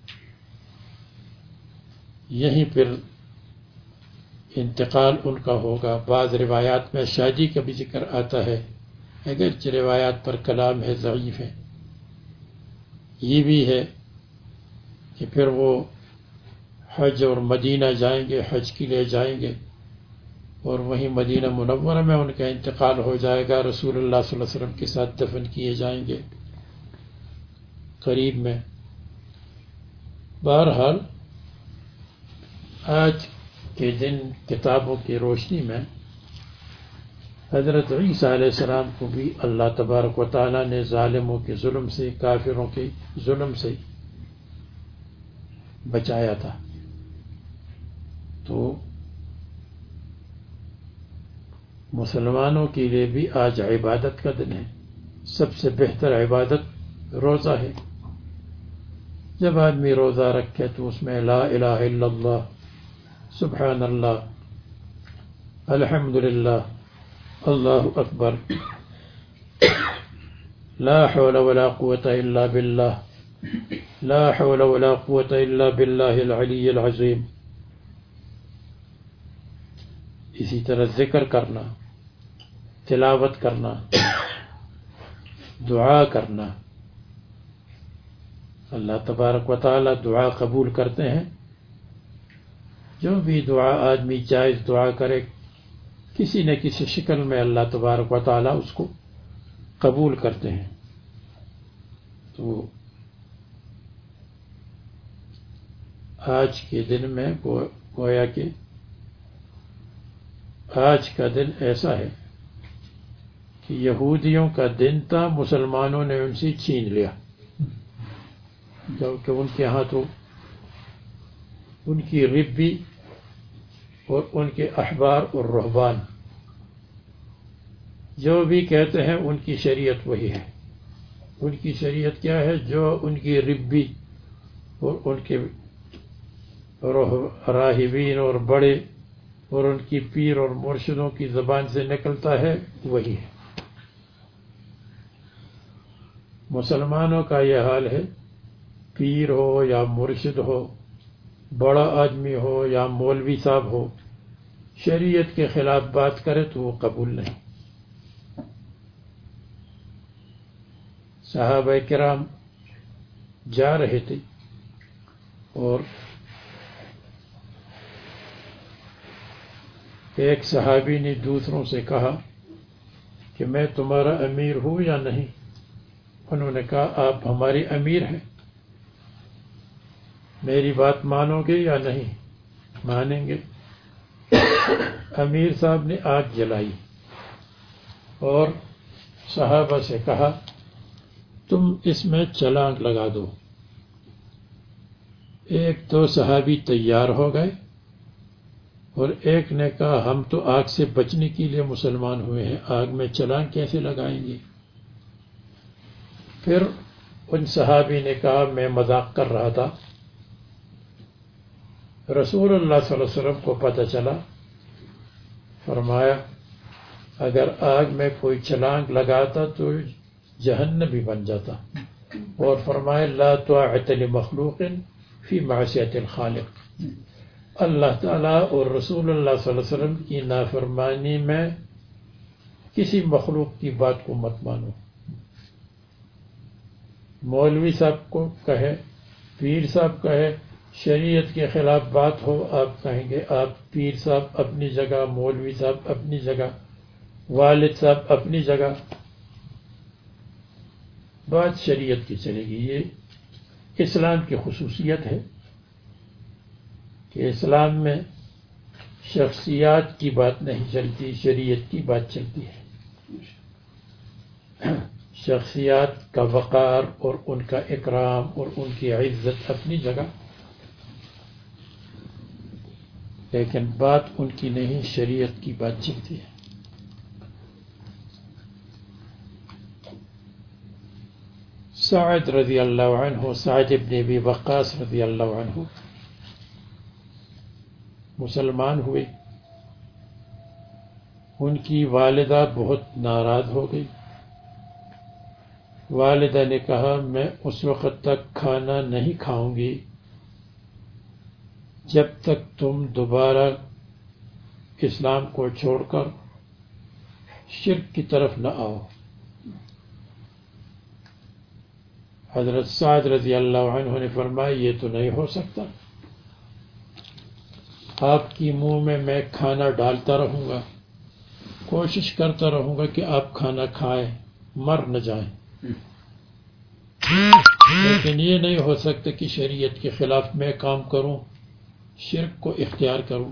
Speaker 2: یہیں پھر انتقال ان کا ہوگا۔ بعض روایات میں شادی کا بھی ذکر آتا ہے، اگرچہ روایات پر کلام ہے، ضعیف ہے۔ یہ بھی ہے کہ پھر وہ حج اور مدینہ جائیں گے، حج کے لیے جائیں گے، اور وہیں مدینہ منورہ میں ان کا انتقال ہو جائے گا، رسول اللہ صلی اللہ علیہ وسلم کے ساتھ دفن کیے جائیں گے قریب میں۔ بہرحال آج کے دن کتابوں کی روشنی میں حضرت عیسیٰ علیہ السلام کو بھی اللہ تبارک و تعالیٰ نے ظالموں کے ظلم سے، کافروں کے ظلم سے بچایا تھا۔ تو مسلمانوں کے لیے بھی آج عبادت کا دن ہے۔ سب سے بہتر عبادت روزہ ہے۔ جب آدمی روزہ رکھے تو اس میں لا الہ الا اللہ، سبحان اللہ، الحمدللہ، اللہ اکبر، لا حول ولا قوة الا باللہ، لا حول ولا قوة الا باللہ العلی العظیم، اسی طرح ذکر کرنا، تلاوت کرنا، دعا کرنا۔ اللہ تبارک و تعالی دعا قبول کرتے ہیں۔ جو بھی دعا آدمی جائز دعا کرے، کسی نہ کسی شکل میں اللہ تبارک و تعالی اس کو قبول کرتے ہیں۔ تو آج کے دن میں گویا کہ آج کا دن ایسا ہے کہ یہودیوں کا دن تھا، مسلمانوں نے ان سے چھین لیا، کیونکہ ان کے ہاں تو ان کی ربی اور ان کے احبار اور رہبان جو بھی کہتے ہیں ان کی شریعت وہی ہے۔ ان کی شریعت کیا ہے؟ جو ان کی ربی اور ان کے راہبین اور بڑے اور ان کی پیر اور مرشدوں کی زبان سے نکلتا ہے وہی ہے۔ مسلمانوں کا یہ حال ہے، پیر ہو یا مرشد ہو، بڑا آدمی ہو یا مولوی صاحب ہو، شریعت کے خلاف بات کرے تو وہ قبول نہیں۔ صحابہ کرام جا رہے تھے اور ایک صحابی نے دوسروں سے کہا کہ میں تمہارا امیر ہوں یا نہیں؟ انہوں نے کہا آپ ہماری امیر ہیں، میری بات مانو گے یا نہیں؟ مانیں گے۔ امیر صاحب نے آگ جلائی اور صحابہ سے کہا تم اس میں چھلانگ لگا دو۔ ایک دو صحابی تیار ہو گئے اور ایک نے کہا ہم تو آگ سے بچنے کے لیے مسلمان ہوئے ہیں، آگ میں چھلانگ کیسے لگائیں گے؟ پھر ان صحابی نے کہا میں مذاق کر رہا تھا۔ رسول اللہ صلی اللہ علیہ وسلم کو پتہ چلا، فرمایا اگر آگ میں کوئی چھلانگ لگاتا تو جہنمی بن جاتا، اور فرمایا لا طاعت لمخلوق فی معصیت الخالق، اللہ تعالیٰ اور رسول اللہ صلی اللہ علیہ وسلم کی نافرمانی میں کسی مخلوق کی بات کو مت مانو۔ مولوی صاحب کو کہے، پیر صاحب کہے، شریعت کے خلاف بات ہو، آپ کہیں گے آپ پیر صاحب اپنی جگہ، مولوی صاحب اپنی جگہ، والد صاحب اپنی جگہ، بات شریعت کی چلے گی۔ یہ اسلام کی خصوصیت ہے کہ اسلام میں شخصیات کی بات نہیں چلتی، شریعت کی بات چلتی ہے۔ شخصیات کا وقار اور ان کا اکرام اور ان کی عزت اپنی جگہ، لیکن بات ان کی نہیں، شریعت کی بات چلتی ہے۔ سعد رضی اللہ عنہ، سعد ابن ابی وقاص رضی اللہ عنہ مسلمان ہوئے، ان کی والدہ بہت ناراض ہو گئی۔ والدہ نے کہا میں اس وقت تک کھانا نہیں کھاؤں گی جب تک تم دوبارہ اسلام کو چھوڑ کر شرک کی طرف نہ آؤ۔ حضرت سعد رضی اللہ عنہ نے فرمایا یہ تو نہیں ہو سکتا، آپ کی منہ میں میں کھانا ڈالتا رہوں گا، کوشش کرتا رہوں گا کہ آپ کھانا کھائیں، مر نہ جائیں، لیکن یہ نہیں ہو سکتا کہ شریعت کے خلاف میں کام کروں، شرک کو اختیار کروں۔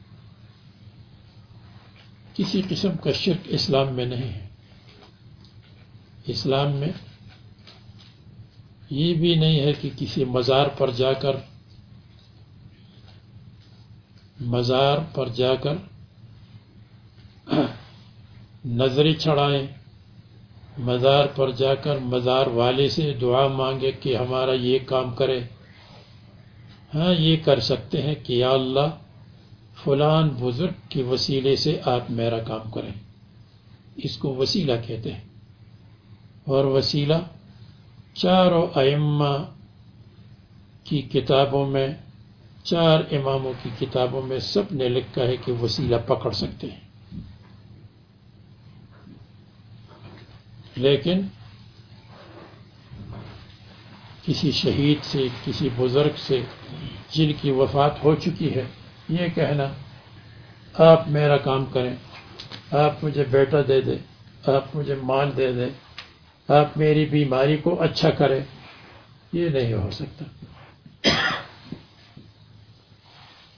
Speaker 2: کسی قسم کا شرک اسلام میں نہیں ہے۔ اسلام میں یہ بھی نہیں ہے کہ کسی مزار پر جا کر مزار پر جا کر نظریں چڑھائیں، مزار پر جا کر مزار والے سے دعا مانگے کہ ہمارا یہ کام کرے۔ ہاں یہ کر سکتے ہیں کہ یا اللہ فلان بزرگ کے وسیلے سے آپ میرا کام کریں، اس کو وسیلہ کہتے ہیں۔ اور وسیلہ چاروں ائمہ کی کتابوں میں، چار اماموں کی کتابوں میں سب نے لکھا ہے کہ وسیلہ پکڑ سکتے ہیں، لیکن کسی شہید سے، کسی بزرگ سے جن کی وفات ہو چکی ہے، یہ کہنا آپ میرا کام کریں، آپ مجھے بیٹا دے دیں، آپ مجھے مال دے دیں، آپ میری بیماری کو اچھا کریں، یہ نہیں ہو سکتا۔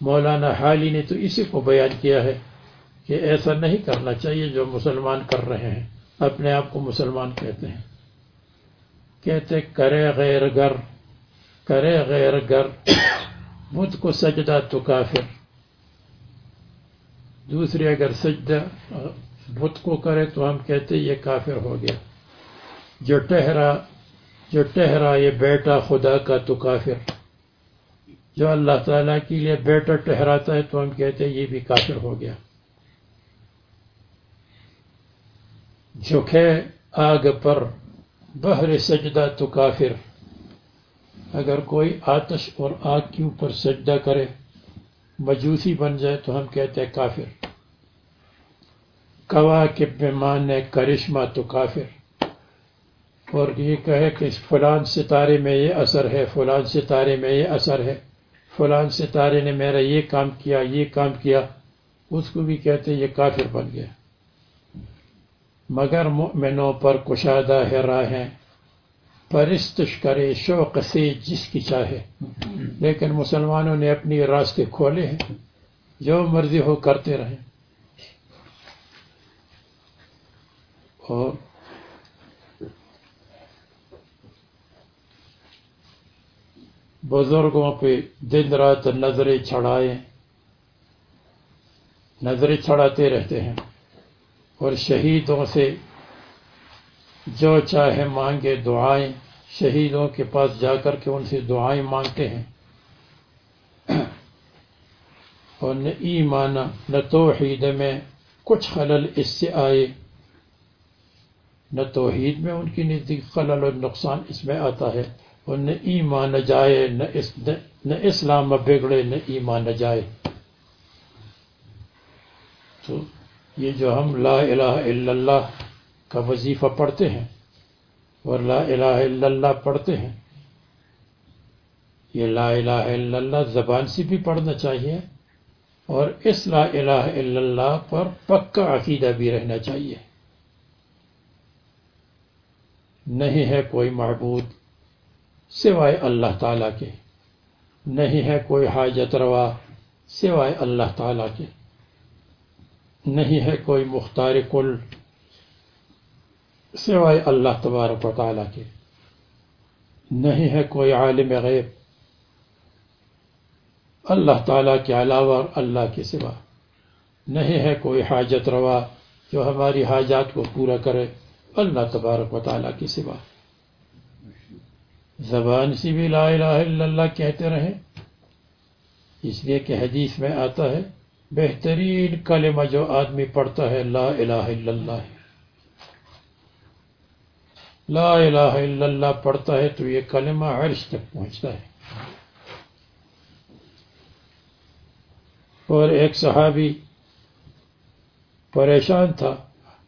Speaker 2: مولانا حالی نے تو اسی کو بیان کیا ہے کہ ایسا نہیں کرنا چاہیے جو مسلمان کر رہے ہیں، اپنے آپ کو مسلمان کہتے ہیں، کہتے کرے غیر گر، کرے غیر گر بت کو سجدہ تو کافر، دوسرے اگر سجدہ بت کو کرے تو ہم کہتے یہ کافر ہو گیا، جو ٹہرا جو ٹہرا یہ بیٹا خدا کا تو کافر، جو اللہ تعالیٰ کے لیے بیٹا ٹہراتا ہے تو ہم کہتے یہ بھی کافر ہو گیا، جھکے آگ پر بہر سجدہ تو کافر، اگر کوئی آتش اور آگ کے اوپر سجدہ کرے مجوسی بن جائے تو ہم کہتے ہیں کافر، کواکب میں مانے کرشمہ تو کافر، اور یہ کہے کہ فلان ستارے میں یہ اثر ہے، فلان ستارے میں یہ اثر ہے، فلان ستارے نے میرا یہ کام کیا یہ کام کیا، اس کو بھی کہتے یہ کافر بن گیا۔ مگر مؤمنوں پر کشادہ ہے راہیں، پرستش کرے شوق سے جس کی چاہے، لیکن مسلمانوں نے اپنی راستے کھولے ہیں، جو مرضی ہو کرتے رہیں، اور بزرگوں پہ دن رات نظریں چڑھائیں، نظریں چڑھاتے رہتے ہیں، اور شہیدوں سے جو چاہے مانگے دعائیں، شہیدوں کے پاس جا کر کے ان سے دعائیں مانگتے ہیں، اور نہ ایمان نہ توحید میں کچھ خلل اس سے آئے، نہ توحید میں ان کی نزدیک خلل اور نقصان اس میں آتا ہے، اور نہ ایمان نہ جائے، نہ اس نہ اسلام میں بگڑے، نہ ایمان نہ جائے۔ تو یہ جو ہم لا الہ الا اللہ کا وظیفہ پڑھتے ہیں اور لا الہ الا اللہ پڑھتے ہیں، یہ لا الہ الا اللہ زبان سے بھی پڑھنا چاہیے، اور اس لا الہ الا اللہ پر پکا عقیدہ بھی رہنا چاہیے۔ نہیں ہے کوئی معبود سوائے اللہ تعالیٰ کے، نہیں ہے کوئی حاجت روا سوائے اللہ تعالیٰ کے، نہیں ہے کوئی مختار کل سوائے اللہ تبارک و تعالیٰ کے، نہیں ہے کوئی عالم غیب اللہ تعالیٰ کے علاوہ اور اللہ کے سوا، نہیں ہے کوئی حاجت روا جو ہماری حاجات کو پورا کرے اللہ تبارک و تعالیٰ کے سوا۔ زبان سے بھی لا الہ الا اللہ کہتے رہیں، اس لیے کہ حدیث میں آتا ہے بہترین کلمہ جو آدمی پڑھتا ہے لا الہ الا اللہ ہے، لا الہ الا اللہ پڑھتا ہے تو یہ کلمہ عرش تک پہنچتا ہے۔ اور ایک صحابی پریشان تھا،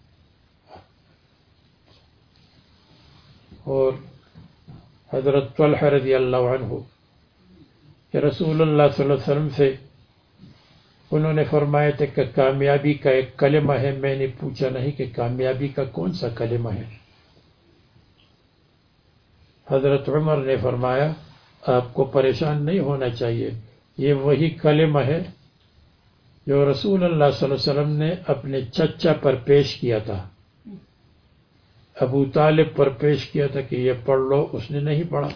Speaker 2: اور حضرت طلحہ رضی اللہ عنہ کہ رسول اللہ صلی اللہ علیہ وسلم سے انہوں نے فرمایا تھا کہ کامیابی کا ایک کلمہ ہے، میں نے پوچھا نہیں کہ کامیابی کا کون سا کلمہ ہے؟ حضرت عمر نے فرمایا آپ کو پریشان نہیں ہونا چاہیے، یہ وہی کلمہ ہے جو رسول اللہ صلی اللہ علیہ وسلم نے اپنے چچا پر پیش کیا تھا، ابو طالب پر پیش کیا تھا کہ یہ پڑھ لو، اس نے نہیں پڑھا۔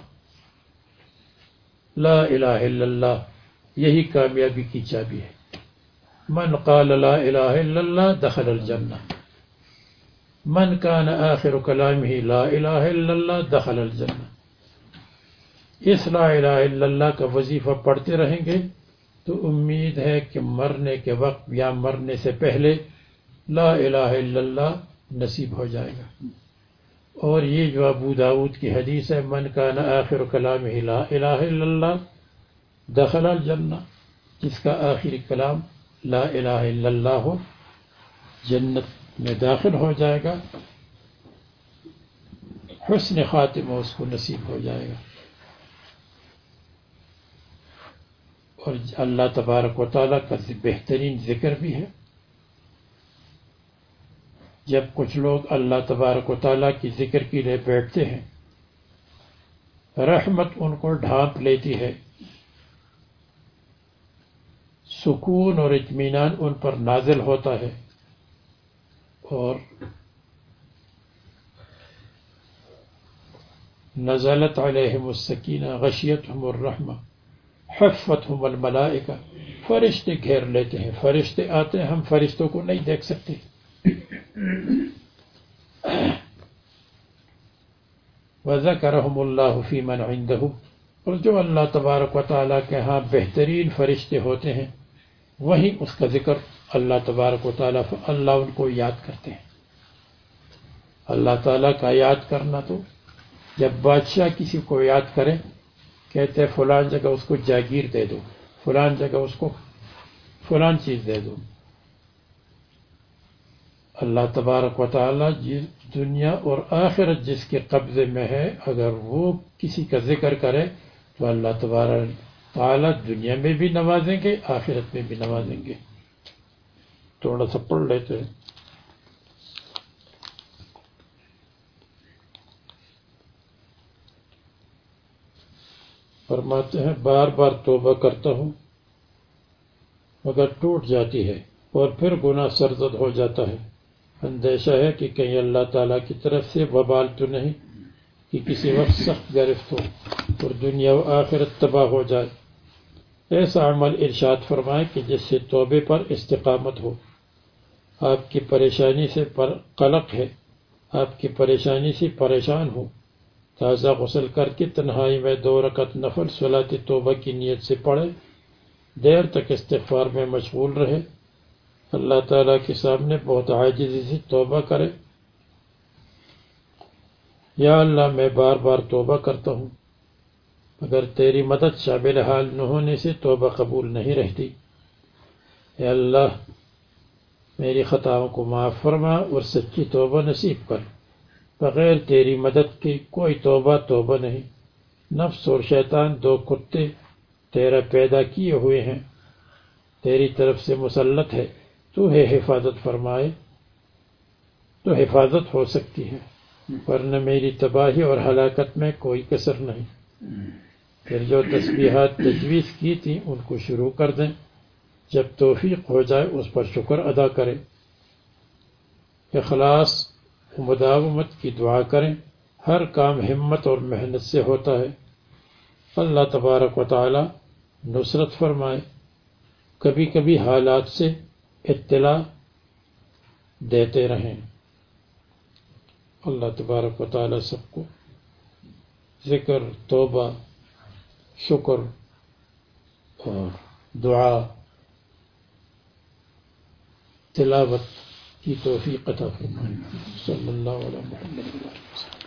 Speaker 2: لا الہ الا اللہ یہی کامیابی کی چابی ہے، من قال لا الہ الا اللہ دخل الجنہ، من کان آخر کلامہ لا الہ الا اللہ دخل الجنہ۔ اس لا الہ الا اللہ کا وظیفہ پڑھتے رہیں گے تو امید ہے کہ مرنے کے وقت یا مرنے سے پہلے لا الہ الا اللہ نصیب ہو جائے گا۔ اور یہ جو ابو داؤد کی حدیث ہے من کان آخر کلامہ لا الہ الا اللہ دخل الجنہ، جس کا آخری کلام لا الہ الا اللہ ہو جنت میں داخل ہو جائے گا، حسن خاتمہ اس کو نصیب ہو جائے گا۔ اور اللہ تبارک و تعالیٰ کا بہترین ذکر بھی ہے، جب کچھ لوگ اللہ تبارک و تعالیٰ کی ذکر کے لیے بیٹھتے ہیں رحمت ان کو ڈھانپ لیتی ہے، سکون اور اطمینان ان پر نازل ہوتا ہے، اور نزلت علیہم السکینہ غشیتہم الرحمہ حفتہم الملائکہ، فرشتے گھیر لیتے ہیں، فرشتے آتے ہیں، ہم فرشتوں کو نہیں دیکھ سکتے۔ وذکرہم اللہ فی من عندہ، اور جو اللہ تبارک و تعالیٰ کے ہاں بہترین فرشتے ہوتے ہیں وہیں اس کا ذکر اللہ تبارک و تعالیٰ اللہ ان کو یاد کرتے ہیں۔ اللہ تعالیٰ کا یاد کرنا، تو جب بادشاہ کسی کو یاد کرے کہتے ہیں فلان جگہ اس کو جاگیر دے دو، فلان جگہ اس کو فلان چیز دے دو۔ اللہ تبارک و تعالیٰ جس دنیا اور آخرت جس کے قبضے میں ہے، اگر وہ کسی کا ذکر کرے تو اللہ تبارک تعالیٰ دنیا میں بھی نوازیں گے، آخرت میں بھی نوازیں گے۔ تھوڑا سا پڑھ لیتے ہیں۔ فرماتے ہیں بار بار توبہ کرتا ہوں مگر ٹوٹ جاتی ہے اور پھر گناہ سرزد ہو جاتا ہے۔ اندیشہ ہے کہ کہیں اللہ تعالیٰ کی طرف سے وبال تو نہیں کہ کسی وقت سخت گرفت ہو اور دنیا و آخرت تباہ ہو جائے۔ ایسا عمل ارشاد فرمائے کہ جس سے توبے پر استقامت ہو۔ آپ کی پریشانی سے پر قلق ہے، آپ کی پریشانی سے پریشان ہو، تازہ غسل کر کے تنہائی میں دو رکعت نفل صلاۃ توبہ کی نیت سے پڑھے، دیر تک استغفار میں مشغول رہے، اللہ تعالیٰ کے سامنے بہت عاجزی سے توبہ کرے۔ یا اللہ میں بار بار توبہ کرتا ہوں مگر تیری مدد شامل حال نہ ہونے سے توبہ قبول نہیں رہتی۔ اے اللہ میری خطاؤں کو معاف فرما اور سچی توبہ نصیب کر۔ بغیر تیری مدد کی کوئی توبہ توبہ نہیں۔ نفس اور شیطان دو کتے تیرا پیدا کیے ہوئے ہیں، تیری طرف سے مسلط ہے، تو ہے حفاظت فرمائے تو حفاظت ہو سکتی ہے، ورنہ میری تباہی اور ہلاکت میں کوئی کسر نہیں۔ پھر جو تسبیحات تجویز کی تھی ان کو شروع کر دیں، جب توفیق ہو جائے اس پر شکر ادا کریں، اخلاص و مداومت کی دعا کریں۔ ہر کام ہمت اور محنت سے ہوتا ہے۔ اللہ تبارک و تعالی نصرت فرمائے۔ کبھی کبھی حالات سے اطلاع دیتے رہیں۔ اللہ تبارک و تعالی سب کو ذکر، توبہ، شکر اور دعا، تلاوت کی توفیق عطا فرمائے۔ صلی اللہ علیہ وسلم۔